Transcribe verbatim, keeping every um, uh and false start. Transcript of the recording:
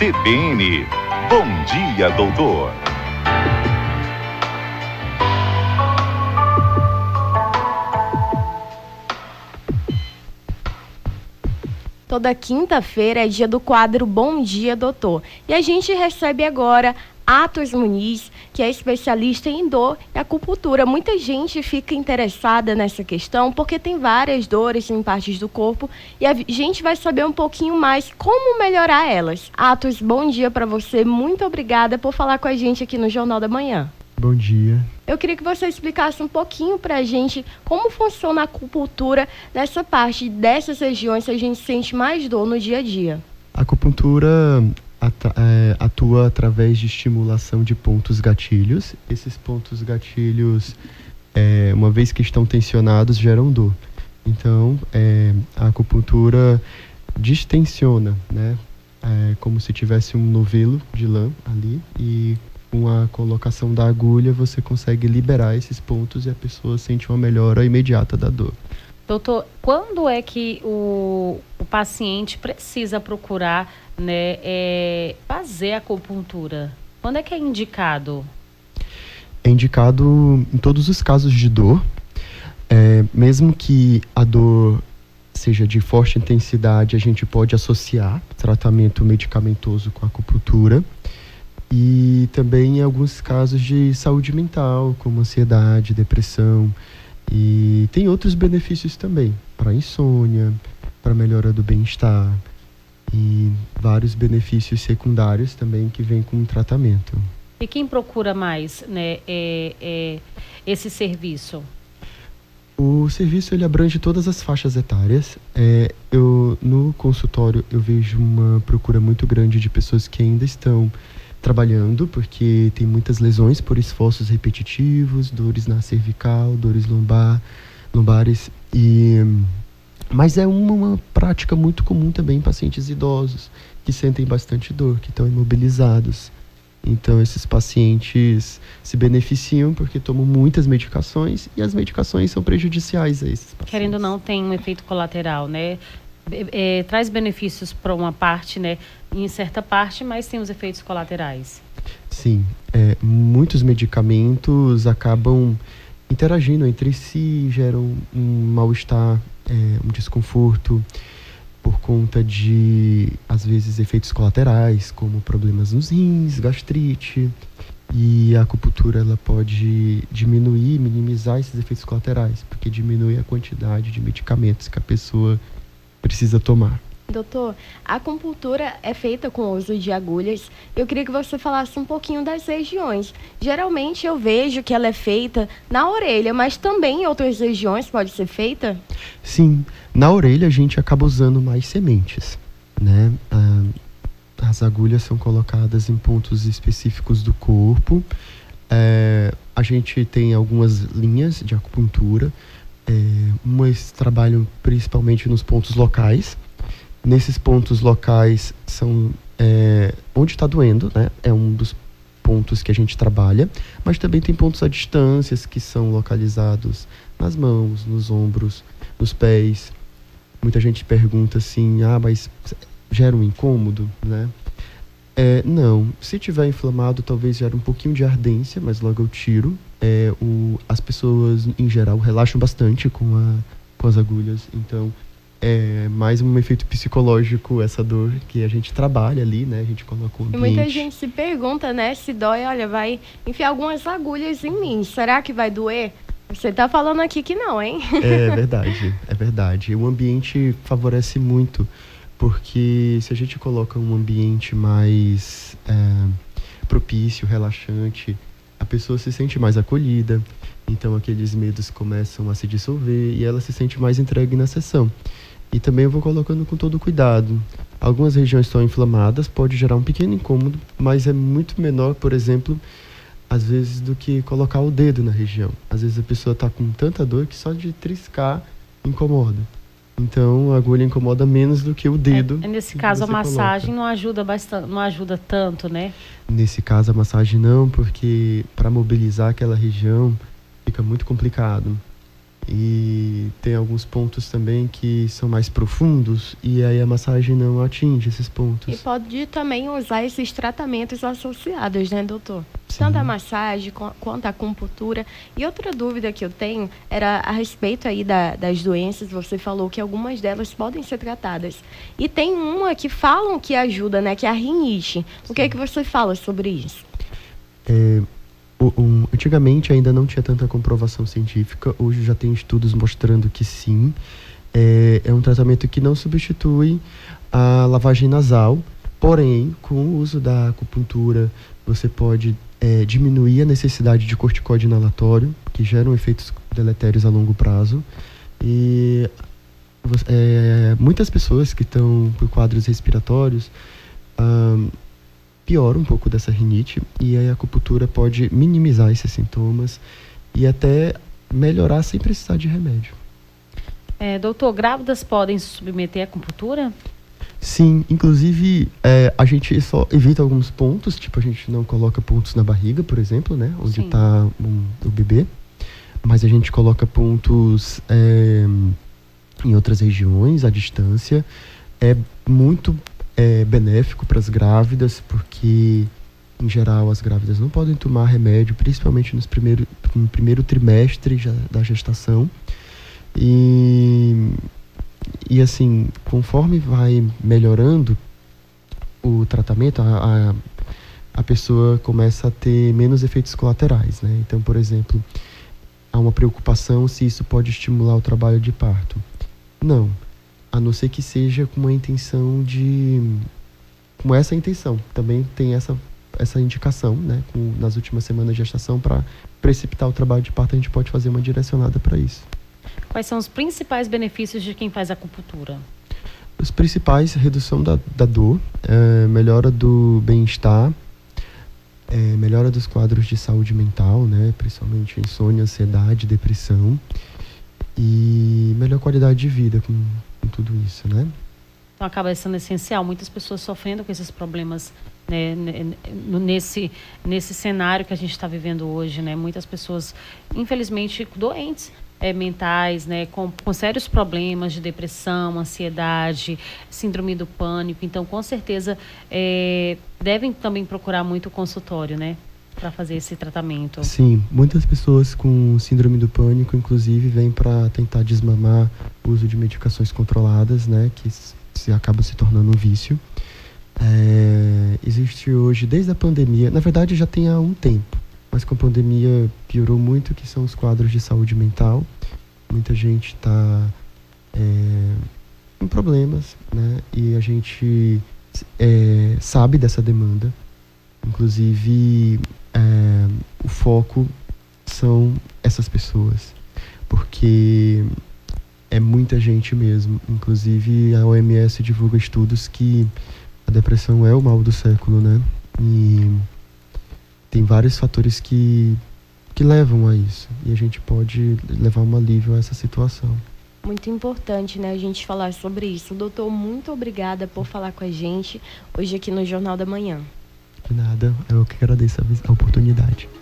C B N. Bom dia, doutor. Toda quinta-feira é dia do quadro Bom Dia, Doutor. E a gente recebe agora Atos Muniz, que é especialista em dor e acupuntura. Muita gente fica interessada nessa questão porque tem várias dores em partes do corpo e a gente vai saber um pouquinho mais como melhorar elas. Atos, bom dia para você. Muito obrigada por falar com a gente aqui no Jornal da Manhã. Bom dia. Eu queria que você explicasse um pouquinho para a gente como funciona a acupuntura nessa parte dessas regiões que a gente sente mais dor no dia a dia. A acupuntura atua através de estimulação de pontos gatilhos. Esses pontos gatilhos, é, uma vez que estão tensionados, geram dor. Então, é, a acupuntura distensiona, né? É, como se tivesse um novelo de lã ali e com a colocação da agulha você consegue liberar esses pontos e a pessoa sente uma melhora imediata da dor. Doutor, quando é que o, o paciente precisa procurar, né, é, fazer a acupuntura? Quando é que é indicado? É indicado em todos os casos de dor, é, mesmo que a dor seja de forte intensidade, a gente pode associar tratamento medicamentoso com a acupuntura. E também em alguns casos de saúde mental, como ansiedade, depressão. E tem outros benefícios também, para insônia, para melhora do bem-estar. E vários benefícios secundários também que vêm com o tratamento. E quem procura mais, né, é, é, esse serviço? O serviço ele abrange todas as faixas etárias. É, eu, no consultório eu vejo uma procura muito grande de pessoas que ainda estão trabalhando, porque tem muitas lesões por esforços repetitivos, dores na cervical, dores lombar, lombares, e, mas é uma, uma prática muito comum também em pacientes idosos, que sentem bastante dor, que estão imobilizados. Então esses pacientes se beneficiam porque tomam muitas medicações e as medicações são prejudiciais a esses pacientes. Querendo ou não, tem um efeito colateral, né? É, é, traz benefícios para uma parte, né, em certa parte, mas tem os efeitos colaterais. Sim, é, muitos medicamentos acabam interagindo entre si, geram um mal-estar, é, um desconforto por conta de, às vezes, efeitos colaterais, como problemas nos rins, gastrite, e a acupuntura ela pode diminuir, minimizar esses efeitos colaterais, porque diminui a quantidade de medicamentos que a pessoa precisa tomar. Doutor, a acupuntura é feita com o uso de agulhas. Eu queria que você falasse um pouquinho das regiões. Geralmente eu vejo que ela é feita na orelha, mas também em outras regiões pode ser feita? Sim, na orelha a gente acaba usando mais sementes, né? Ah, as agulhas são colocadas em pontos específicos do corpo. É, a gente tem algumas linhas de acupuntura. É, umas trabalham principalmente nos pontos locais. Nesses pontos locais são é, onde está doendo, né? É um dos pontos que a gente trabalha, mas também tem pontos à distância que são localizados nas mãos, nos ombros, nos pés. Muita gente pergunta assim, ah, mas gera um incômodo, né? É, não, se tiver inflamado talvez gere um pouquinho de ardência, mas logo eu tiro. É, o, as pessoas, em geral, relaxam bastante com, a, com as agulhas. Então, é mais um efeito psicológico essa dor que a gente trabalha ali, né? A gente coloca o ambiente. E muita gente se pergunta, né? Se dói, olha, vai enfiar algumas agulhas em mim. Será que vai doer? Você tá falando aqui que não, hein? É verdade, é verdade. O ambiente favorece muito, porque se a gente coloca um ambiente mais é, propício, relaxante, a pessoa se sente mais acolhida, então aqueles medos começam a se dissolver e ela se sente mais entregue na sessão. E também eu vou colocando com todo cuidado. Algumas regiões estão inflamadas, pode gerar um pequeno incômodo, mas é muito menor, por exemplo, às vezes, do que colocar o dedo na região. Às vezes a pessoa está com tanta dor que só de triscar incomoda. Então a agulha incomoda menos do que o dedo. É, nesse caso a massagem coloca. não ajuda bastante, não ajuda tanto, né? Nesse caso a massagem não, porque para mobilizar aquela região fica muito complicado. E tem alguns pontos também que são mais profundos e aí a massagem não atinge esses pontos. E pode também usar esses tratamentos associados, né, doutor? Sim. Tanto a massagem co- quanto a acupuntura. E outra dúvida que eu tenho era a respeito aí da- das doenças. Você falou que algumas delas podem ser tratadas. E tem uma que falam que ajuda, né, que é a rinite. O que é que você fala sobre isso? É, o- um, antigamente ainda não tinha tanta comprovação científica, hoje já tem estudos mostrando que sim. É, é um tratamento que não substitui a lavagem nasal, porém, com o uso da acupuntura, você pode é, diminuir a necessidade de corticóide inalatório, que geram efeitos deletérios a longo prazo. E você- é, muitas pessoas que estão por quadros respiratórios ahn, pioram um pouco dessa rinite, e aí a acupuntura pode minimizar esses sintomas e até melhorar sem precisar de remédio. É, doutor, grávidas podem se submeter à acupuntura? Sim, inclusive é, a gente só evita alguns pontos, tipo a gente não coloca pontos na barriga, por exemplo, né, onde Sim. está o bebê, mas a gente coloca pontos é, em outras regiões, à distância. É muito é, benéfico para as grávidas, porque em geral as grávidas não podem tomar remédio, principalmente nos primeiro, no primeiro trimestre já, da gestação. E E assim, conforme vai melhorando o tratamento, a, a, a pessoa começa a ter menos efeitos colaterais, né? Então, por exemplo, há uma preocupação se isso pode estimular o trabalho de parto. Não, a não ser que seja com uma intenção de... com essa intenção. Também tem essa, essa indicação, né? Com, nas últimas semanas de gestação, para precipitar o trabalho de parto, a gente pode fazer uma direcionada para isso. Quais são os principais benefícios de quem faz acupuntura? Os principais: redução da, da dor, é, melhora do bem-estar, é, melhora dos quadros de saúde mental, né, principalmente insônia, ansiedade, depressão, e melhor qualidade de vida com, com tudo isso, né? Então acaba sendo essencial, muitas pessoas sofrendo com esses problemas, né, ne- no- nesse, nesse cenário que a gente está vivendo hoje, né? Muitas pessoas, infelizmente, doentes, é, mentais, né, com, com sérios problemas de depressão, ansiedade, síndrome do pânico. Então, com certeza, é, devem também procurar muito o consultório, né, para fazer esse tratamento. Sim, muitas pessoas com síndrome do pânico, inclusive, vêm para tentar desmamar o uso de medicações controladas, né, que s- se acaba se tornando um vício. É, existe hoje, desde a pandemia, na verdade já tem há um tempo, mas com a pandemia piorou muito, que são os quadros de saúde mental. Muita gente está é, com problemas, né, e a gente é, sabe dessa demanda. Inclusive, é, o foco são essas pessoas, porque é muita gente mesmo. Inclusive, a O M S divulga estudos que a depressão é o mal do século, né? E tem vários fatores que, que levam a isso, e a gente pode levar um alívio a essa situação. Muito importante, né, a gente falar sobre isso. Doutor, muito obrigada por falar com a gente hoje aqui no Jornal da Manhã. De nada, eu que agradeço a vis- a oportunidade.